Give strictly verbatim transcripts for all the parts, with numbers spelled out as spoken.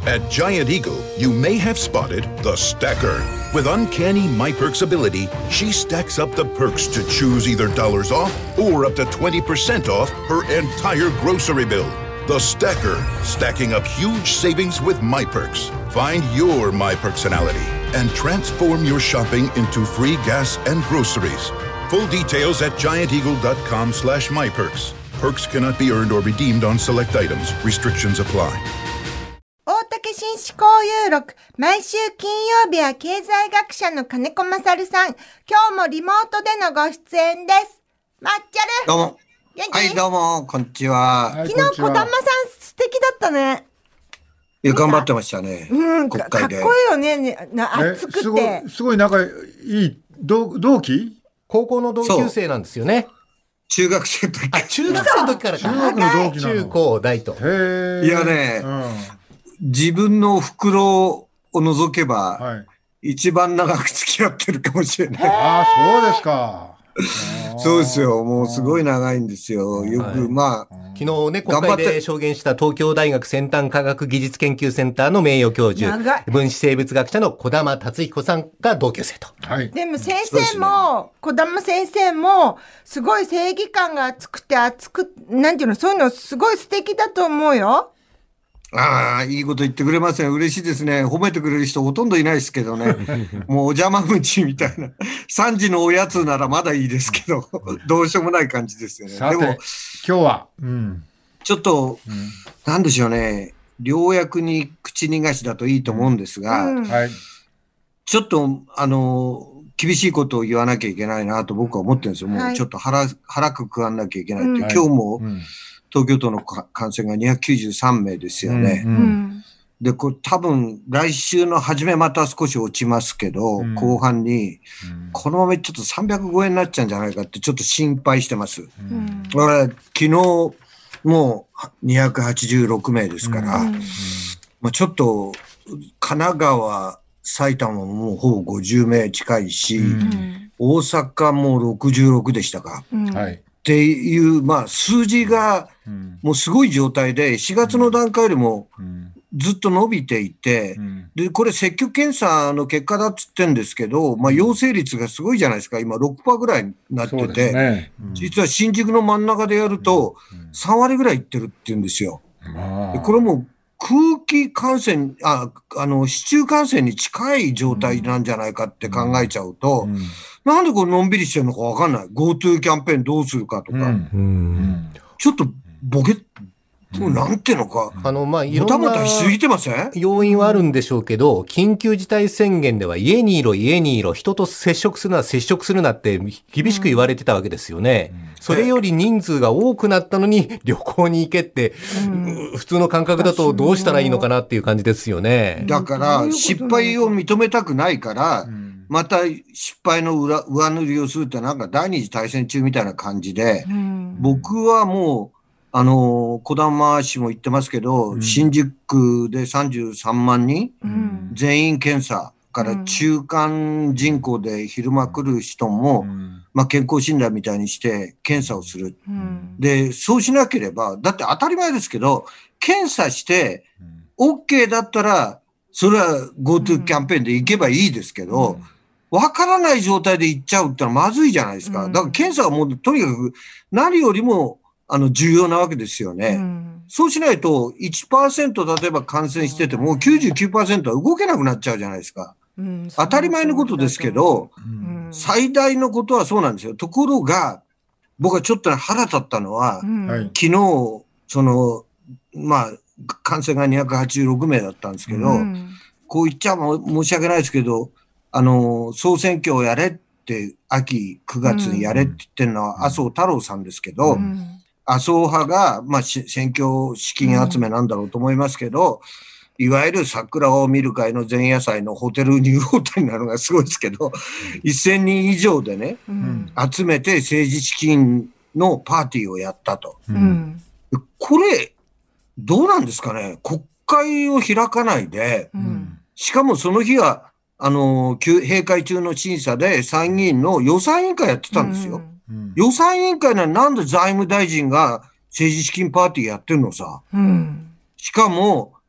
At Giant Eagle, you may have spotted the stacker. With uncanny MyPerks ability, she stacks up the perks to choose either dollars off or up to twenty percent off her entire grocery bill. The stacker, stacking up huge savings with MyPerks. Find your MyPerksonality and transform your shopping into free gas and groceries. Full details at gianteagle.com slash MyPerks. Perks cannot be earned or redeemed on select items. Restrictions apply. 大竹紳士交友録、毎週金曜日は経済学者の金子勝さん。今日もリモートでのご出演です。まっちゃる。 どうも。 元気？ はい、どうも、こんにちは。 昨日、小玉さん素敵だったね。 いや、頑張ってましたね。 うん、 国かっこいい会で。 よね。な熱くて。 すごい、すごい仲いい、同同期高校の同級生なんですよね。 中学生の時。 あ、中学生の時からか。 中学の同期なの。 中高大と。 へー。 いやね、 うん、 自分の袋を除けば、 はい、 一番長く付き合ってるかもしれない。 ああ、そうですか。 そうですよ。もうすごい長いんですよ。よく、はい、まあ。 昨日ね、国会で証言した東京大学先端科学技術研究センターの名誉教授、分子生物学者の児玉達彦さんが同級生と。 はい。 でも先生も、児玉先生も、すごい正義感が熱くて熱く、なんていうの、そういうのすごい素敵だと思うよ。 ああ、いいこと言ってくれますね。嬉しいですね。褒めてくれる人ほとんどいないですけどね。もうお邪魔虫みたいな。さんじのおやつならまだいいですけど、どうしようもない感じですよね。 さて、 でも、 今日は、うん、 ちょっと、うん、なんでしょうね。良薬に口逃がしだといいと思うんですが、うんはい、ちょっと、あの、厳しいことを言わなきゃいけないなと僕は思ってるんですよ。もうちょっと腹、はい、腹くくわんなきゃいけないって、うん、今日も、うん東京都の感染がにひゃくきゅうじゅうさんめいですよね。うんうん、で、これ多分来週の初めまた少し落ちますけど、うん、後半に、うん、このままちょっとさんびゃくごえんになっちゃうんじゃないかってちょっと心配してます。うん、だから昨日もうにひゃくはちじゅうろくめいですから、うんまあ、ちょっと神奈川、埼玉ももうほぼごじゅうめい近いし、うん、大阪もろくじゅうろくでしたか。うんはいっていう、まあ、数字がもうすごい状態で、しがつの段階よりもずっと伸びていて、で、これ積極検査の結果だっつってんですけど、まあ、陽性率がすごいじゃないですか。今 ろくパーセント ぐらいになってて、ねうん、実は新宿の真ん中でやるとさんわりぐらいいってるって言うんですよ。でこれも空気感染、あ、あの、市中感染に近い状態なんじゃないかって考えちゃうと、うんうん、なんでこれのんびりしてるのかわかんない。GoTo キャンペーンどうするかとか、うんうん、ちょっとボケ、うん、なんていうのか、 あの、まあ、いろんな、 もたもたしすぎてません？ 要因はあるんでしょうけど、緊急事態宣言では家にいろ、家にいろ、人と接触するな、接触するなって厳しく言われてたわけですよね。うんそれより人数が多くなったのに旅行に行けって、うん、普通の感覚だとどうしたらいいのかなっていう感じですよね。 だから失敗を認めたくないから、うん、また失敗の 裏, 上塗りをするってなんか第二次大戦中みたいな感じで、うん、僕はもうあの児玉氏も言ってますけど、うん、新宿でさんじゅうさんまんにん、うん、全員検査から中間人口で昼間来る人も、うんまあ、健康診断みたいにして検査をする、うん、でそうしなければだって当たり前ですけど検査して OK だったらそれは GoTo キャンペーンで行けばいいですけど、うん、分からない状態で行っちゃうってのはまずいじゃないですか、うん、だから検査はもうとにかく何よりもあの重要なわけですよね、うん、そうしないと いちパーセント 例えば感染してても きゅうじゅうきゅうパーセント は動けなくなっちゃうじゃないですか、うん、当たり前のことですけど、うん、最大のことはそうなんですよ。ところが僕はちょっと腹立ったのは、うん、昨日そのまあ感染がにひゃくはちじゅうろくめいだったんですけど、うん、こう言っちゃ申し訳ないですけどあの総選挙をやれって秋くがつにやれって言ってるのは麻生太郎さんですけど、うん、麻生派がまあ選挙資金集めなんだろうと思いますけど、うん、いわゆる桜を見る会の前夜祭のホテルニューホテルなのがすごいですけど、せんにん以上でね、うん、集めて政治資金のパーティーをやったと。うん、これ、どうなんですかね？国会を開かないで、うん、しかもその日は、あの、閉会中の審査で参議院の予算委員会やってたんですよ。うん、予算委員会なのになんで財務大臣が政治資金パーティーやってるのさ。うん、しかも、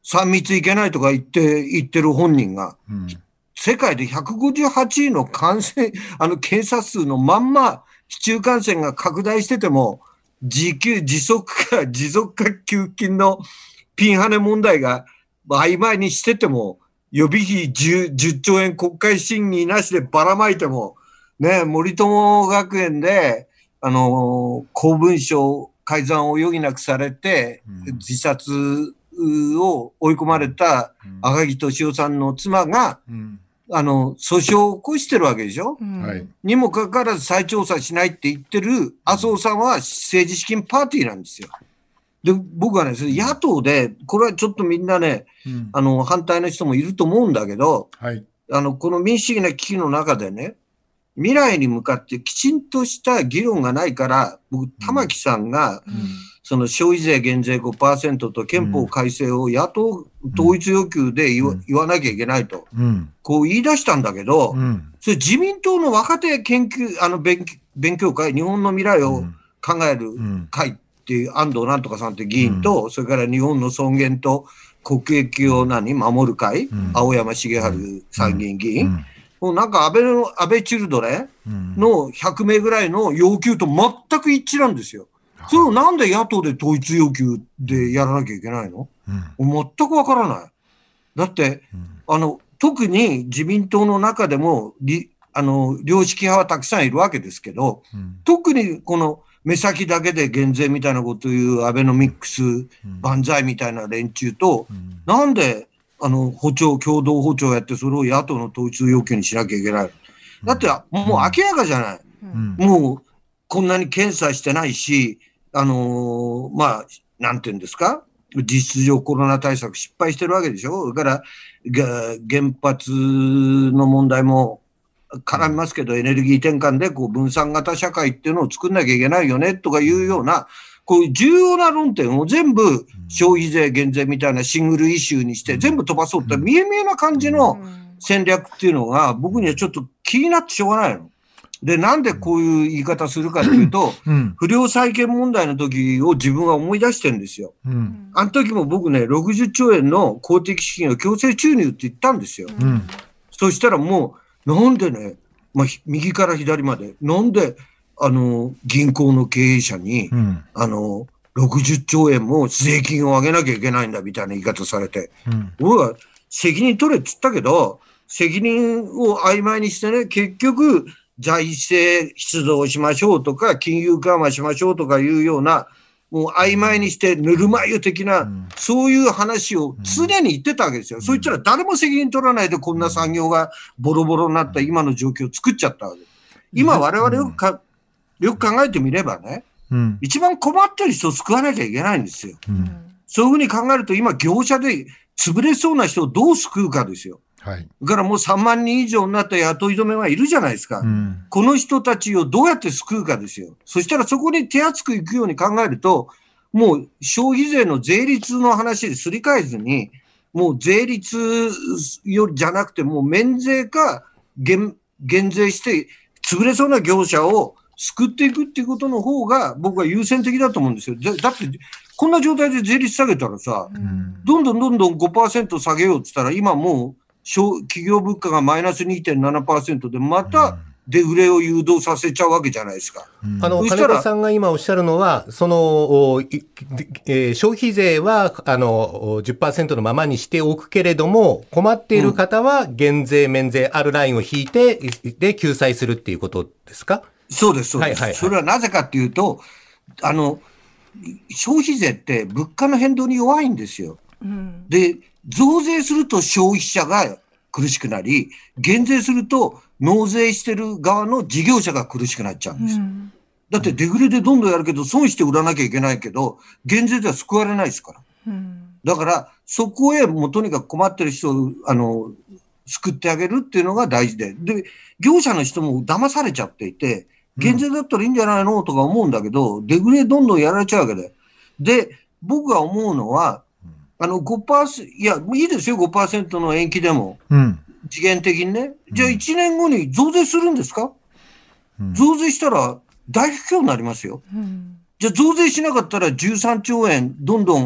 さん密いけないとか言って、言ってる本人が、うん、世界でひゃくごじゅうはちいの感染、あの検査数のまんま、市中感染が拡大してても、自給、自足か持続化給付金のピンハネ問題が曖昧にしてても、予備費 10, 10兆円国会審議なしでばらまいても、ね、森友学園で、あの、公文書改ざんを余儀なくされて、うん、自殺を追い込まれた赤木俊夫さんの妻が、うん、あの、訴訟を起こしてるわけでしょ、うん、にもかかわらず再調査しないって言ってる麻生さんは政治資金パーティーなんですよ。で、僕はね、野党で、これはちょっとみんなね、うん、あの、反対の人もいると思うんだけど、はい、あの、この民主主義な危機の中でね、未来に向かってきちんとした議論がないから、僕、玉木さんが、うん、その消費税減税 ごパーセント と憲法改正を野党統一要求で 言わ,、うん、言わなきゃいけないと、うん、こう言い出したんだけど、うん、それ自民党の若手研究、あの勉、勉強会、日本の未来を考える会っていう安藤なんとかさんって議員と、うん、それから日本の尊厳と国益を何守る会、うん、青山茂春参議院議員、うんうんもうなんか安倍の、安倍チルドレンのひゃくめいぐらいの要求と全く一致なんですよ。それをなんで野党で統一要求でやらなきゃいけないの、うん、全くわからない。だって、うん、あの、特に自民党の中でも、あの、良識派はたくさんいるわけですけど、うん、特にこの目先だけで減税みたいなことを言うアベノミックス、万歳みたいな連中と、うん、なんで、あの、歩調、共同歩調やって、それを野党の統一要求にしなきゃいけない。だって、もう明らかじゃない。うん、もう、こんなに検査してないし、あのー、まあ、なんていうんですか実質上コロナ対策失敗してるわけでしょ。だから、原発の問題も絡みますけど、エネルギー転換でこう分散型社会っていうのを作んなきゃいけないよね、とかいうような、こういう重要な論点を全部消費税減税みたいなシングルイシューにして全部飛ばそうって見え見えな感じの戦略っていうのが僕にはちょっと気になってしょうがないの。で、なんでこういう言い方するかっていうと、不良債権問題の時を自分は思い出してるんですよ。あの時も僕ね、ろくじゅっちょうえんの公的資金を強制注入って言ったんですよ。そしたらもう、なんでね、まあ、右から左まで、なんで、あの、銀行の経営者に、うん、あの、ろくじゅっちょうえんも税金を上げなきゃいけないんだみたいな言い方されて、うん、僕は責任取れって言ったけど、責任を曖昧にしてね、結局、財政出動しましょうとか、金融緩和しましょうとかいうような、もう曖昧にしてぬるま湯的な、うん、そういう話を常に言ってたわけですよ。うん、そう言ったら誰も責任取らないでこんな産業がボロボロになった今の状況を作っちゃったわけ。今我々よくか、よく考えてみればね、うん、一番困ってる人を救わなきゃいけないんですよ。うん、そういうふうに考えると今業者で潰れそうな人をどう救うかですよ。はい。だからもうさんまんにん以上になった雇い止めがいるじゃないですか。うん、この人たちをどうやって救うかですよ。そしたらそこに手厚くいくように考えると、もう消費税の税率の話ですり替えずに、もう税率よりじゃなくてもう免税か減、減税して潰れそうな業者を救っていくっていうことの方が僕は優先的だと思うんですよ。だってこんな状態で税率下げたらさ、うん、どんどんどんどん ごパーセント 下げようって言ったら今もう企業物価がマイナス にてんななパーセント でまたデフレを誘導させちゃうわけじゃないですか。 うん、あの、金子さんが今おっしゃるのは、その、えー、消費税は、あの、じゅっパーセント のままにしておくけれども、困っている方は減税、免税、あるラインを引いて、で、救済するっていうことですか？ そうです、そうです。はいはいはい、それはなぜかっていうと、あの、消費税って物価の変動に弱いんですよ。うん、で、増税すると消費者が苦しくなり、減税すると納税してる側の事業者が苦しくなっちゃうんですよ。うん、だってデフレでどんどんやるけど、損して売らなきゃいけないけど、減税では救われないですから。うん、だから、そこへもうとにかく困ってる人を、あの、救ってあげるっていうのが大事で。で、業者の人も騙されちゃっていて、減税だったらいいんじゃないのとか思うんだけど、デフレどんどんやられちゃうわけで。で、僕が思うのは、あの ごパーセント、いや、いいですよ、ごパーセント の延期でも。うん、次元的にね。じゃあいちねんごに増税するんですか？うん、増税したら大不況になりますよ。うん、じゃあ増税しなかったらじゅうさんちょうえんどんどん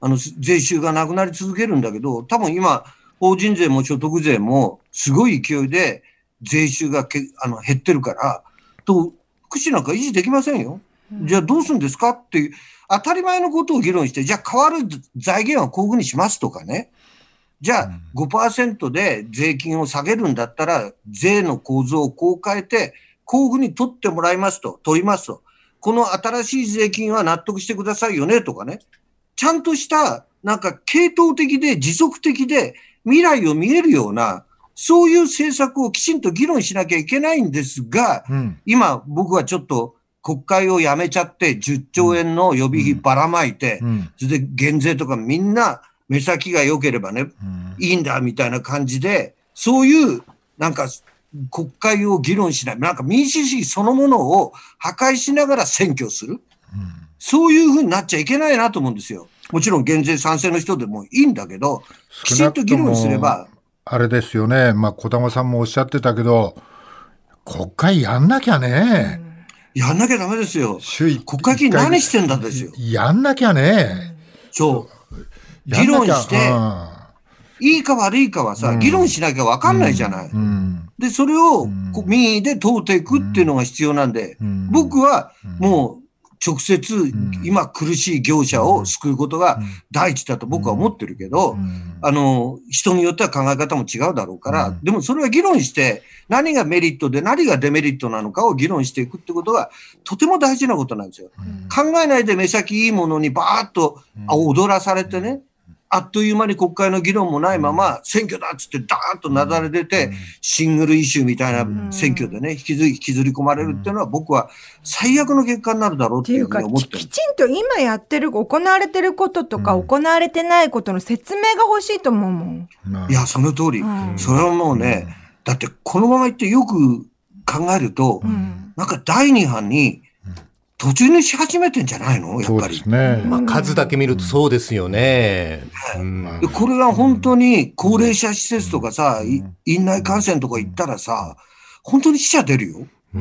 あの、税収がなくなり続けるんだけど、多分今、法人税も所得税もすごい勢いで税収がけあの減ってるから、と、福祉なんか維持できませんよ。じゃあどうするんですかっていう、当たり前のことを議論して、じゃあ変わる財源はこういうふうにしますとかね。じゃあ ごパーセント で税金を下げるんだったら、税の構造をこう変えて、こういうふうに取ってもらいますと、取りますと。この新しい税金は納得してくださいよねとかね。ちゃんとした、なんか系統的で持続的で未来を見えるような、そういう政策をきちんと議論しなきゃいけないんですが、うん、今僕はちょっと国会をやめちゃってじゅっちょうえんの予備費ばらまいて、うんうん、それで減税とかみんな目先が良ければね、うん、いいんだみたいな感じで、そういうなんか国会を議論しない、なんか民主主義そのものを破壊しながら選挙する、うん、そういうふうになっちゃいけないなと思うんですよ。もちろん減税賛成の人でもいいんだけど、きちんと議論すれば。 あれですよね、まあ、小玉さんもおっしゃってたけど、国会やんなきゃね。 やんなきゃダメですよ。国会議員何してんだですよ。 やんなきゃね。 そう。議論して、うん、いいか悪いかはさ、うん、議論しなきゃ分かんないじゃない。うん、で、それを民意で問うていくっていうのが必要なんで、うん、僕はもう、直接、今苦しい業者を救うことが第一だと僕は思ってるけど、あの、人によっては考え方も違うだろうから、でもそれは議論して、何がメリットで何がデメリットなのかを議論していくってことが、とても大事なことなんですよ。考えないで目先いいものにバーッと踊らされてね、あっという間に国会の議論もないまま、選挙だっつってダーッとなだれ出て、シングルイシューみたいな選挙でね、引きずり、引きずり込まれるっていうのは、僕は最悪の結果になるだろうっていうふうに思ってる。 きちんと今やってる、行われてることとか、行われてないことの説明が欲しいと思うもん。 いや、その通り。それはもうね、だってこのまま言ってよく考えると、なんか第二版に、途中にし始めてんじゃないのやっぱり。そうですね。まあ数だけ見るとそうですよね。 うん、これが本当に高齢者施設とかさ、院内感染とか行ったらさ、本当に死者出るよ。うん、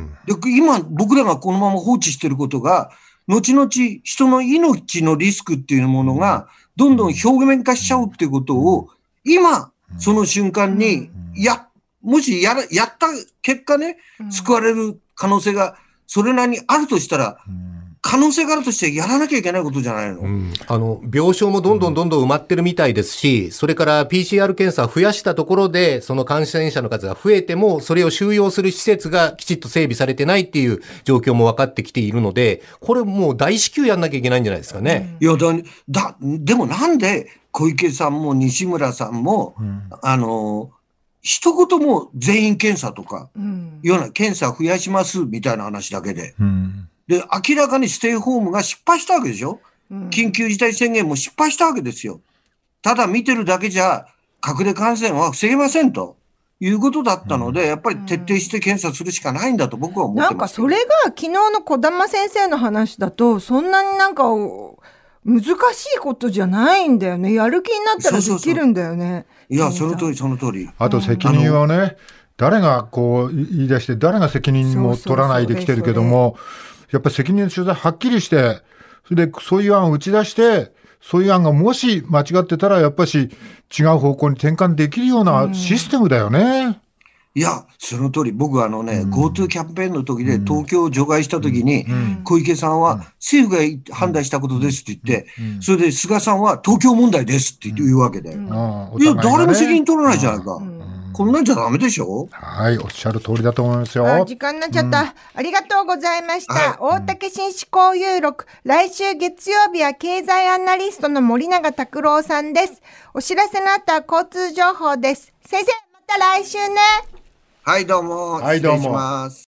で今僕らがこのまま放置してることが、後々人の命のリスクっていうものがどんどん表面化しちゃうっていうことを、今その瞬間にや、もしやら、やった結果ね、救われる可能性がそれなりにあるとしたら、可能性があるとしてやらなきゃいけないことじゃないの、うん、 あの病床もどんどんどんどん埋まってるみたいですし、それから ピーシーアール 検査を増やしたところでその感染者の数が増えてもそれを収容する施設がきちっと整備されてないっていう状況も分かってきているので、これもう大至急やんなきゃいけないんじゃないですかね。 いや だ, だでもなんで小池さんも西村さんも、うん、あの一言も全員検査とか、うん、ような検査増やしますみたいな話だけで、うん、で明らかにステイホームが失敗したわけでしょ、うん、緊急事態宣言も失敗したわけですよ。ただ見てるだけじゃ隠れ感染は防げませんということだったので、うん、やっぱり徹底して検査するしかないんだと僕は思ってます。 なんかそれが昨日の児玉先生の話だとそんなになんか難しいことじゃないんだよね。やる気になったらできるんだよね。そうそうそういや、その通り、その通り。 あと責任はね、うん、誰がこう言い出して、誰が責任も取らないできてるけども、やっぱり責任の所在はっきりして、それでそういう案を打ち出して、そういう案がもし間違ってたら、やっぱし違う方向に転換できるようなシステムだよね。うんいや、その通り、僕はあのね、うん、GoTo キャンペーンの時で東京を除外した時に、うん、小池さんは政府が判断したことですって言って、うん、それで菅さんは東京問題ですって言うわけで。うん、いや、誰も責任取らないじゃないか。うん、こんなんじゃダメでしょ。 はい、おっしゃる通りだと思いますよ。 あ、時間になっちゃった。うん、ありがとうございました。はい、大竹紳士交友録、来週月曜日は経済アナリストの森永卓郎さんです。お知らせの後は交通情報です。先生、また来週ね。 はい、どうも。 はい、どうも。 失礼します。